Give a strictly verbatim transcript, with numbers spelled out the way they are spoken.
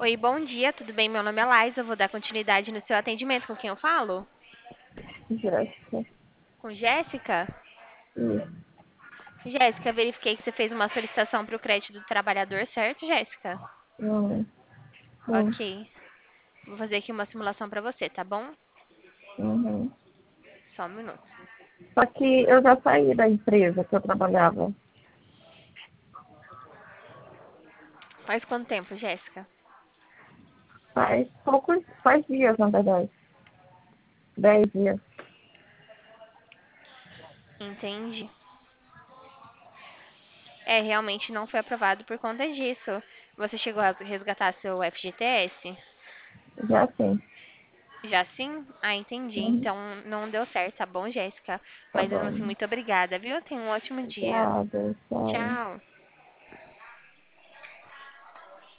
Oi, bom dia, tudo bem? Meu nome é Laís, eu vou dar continuidade no seu atendimento. Com quem eu falo? Jéssica. Com Jéssica? Isso. Jéssica, verifiquei que você fez uma solicitação para o crédito do trabalhador, certo, Jéssica? Hum, sim. Ok. Vou fazer aqui uma simulação para você, tá bom? Uhum. Só um minuto. Só que eu já saí da empresa que eu trabalhava. Faz quanto tempo, Jéssica? Faz poucos, faz dias, na verdade. Dez dias. Entende? É, realmente não foi aprovado por conta disso. Você chegou a resgatar seu F G T S? Já sim. Já sim? Ah, entendi. Uhum. Então não deu certo, tá bom, Jéssica? Tá Mas mesmo bom. assim, muito obrigada, viu? Tenha um ótimo dia. Obrigada. Tchau. Tchau.